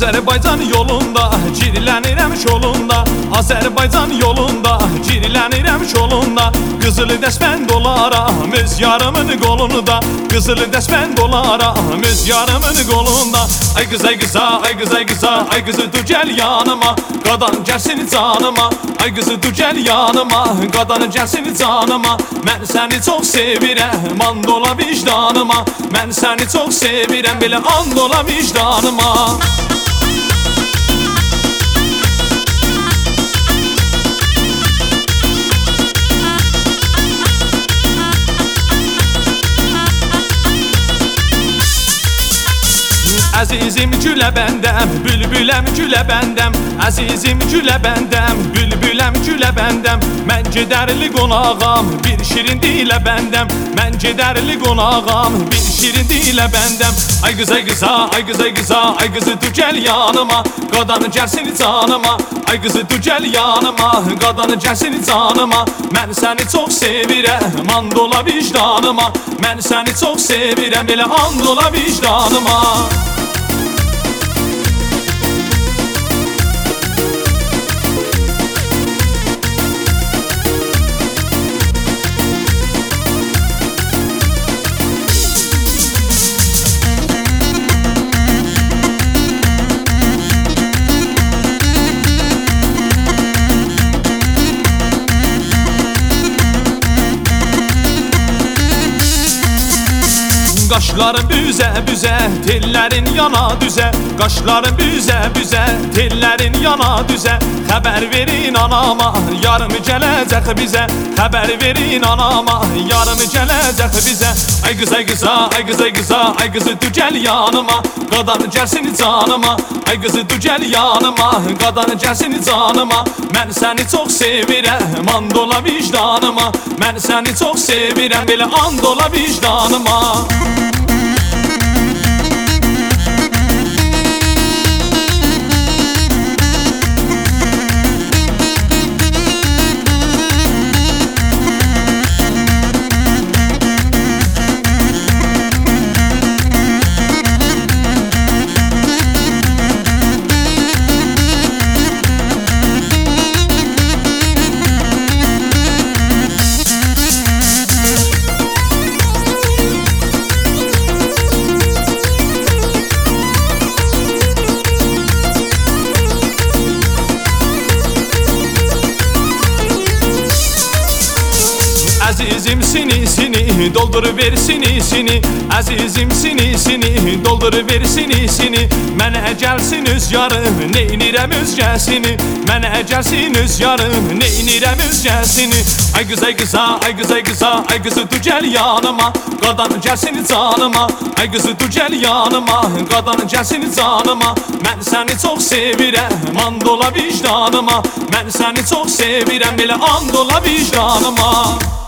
Azərbaycan yolunda cirilənirəm şolunda, Azərbaycan yolunda cirilənirəm şolunda. Qızıl dəsmənd olaram öz yarımın qolunda, Qızıl dəsmənd olaram öz yarımın qolunda. Ay qız ay qıza, ay qız ay qıza, ay qızı dur gəl yanıma, qadan gəlsin canıma. Ay qızı dur gəl yanıma, qadan gəlsin canıma. Mən səni çox sevirəm, and ola vicdanıma. Mən səni çox sevirəm, belə and ola vicdanıma. Əzizim gülə bəndəm, bülbüləm gülə bəndəm. Əzizim gülə bəndəm, bülbüləm gülə bəndəm. Mən gedərli qonağam, bir şirin dilə bəndəm. Mən gedərli qonağam, bir şirin dilə bəndəm. Ay qız ay qıza, ay qız ay qıza, ay qızı dur gəl yanıma, qadan gəlsin canıma. Ay qızı dur gəl yanıma, qadan gəlsin canıma. Mən səni çox sevirəm, and ola vicdanıma. Mən səni çox sevirəm, elə and ola vicdanıma. Qaşların büzə büzə, tellərin yana düzə. Qaşların büzə büzə, tellərin yana düzə. Xəbər verin anama, yarım gələcək bizə. Xəbər verin anama, yarım gələcək bizə. Ay qız ay qıza, ay qız ay qıza, ay qızı dur gəl yanıma, qadan gəlsin canıma. Ay qızı dur gəl yanıma, qadan gəlsin canıma. Mən səni çox sevirəm, and ola vicdanıma. Mən səni çox sevirəm, belə and ola vicdanıma. Əzizim sinisini, doldur ver sinisini. Əzizim sinisini, doldur ver sinisini. Mənə gəlsin öz yarım, neynirəm özgəsini. Mənə gəlsin öz yarım, neynirəm özgəsini. Ay qız ay qıza, ay qız ay qıza, ay qızı dur gəl yanıma, qadan gəlsin canıma. Ay qızı dur gəl yanıma, qadan gəlsin canıma. Mən səni çox sevirəm, and ola vicdanıma. Mən səni çox sevirəm, belə and ola vicdanıma.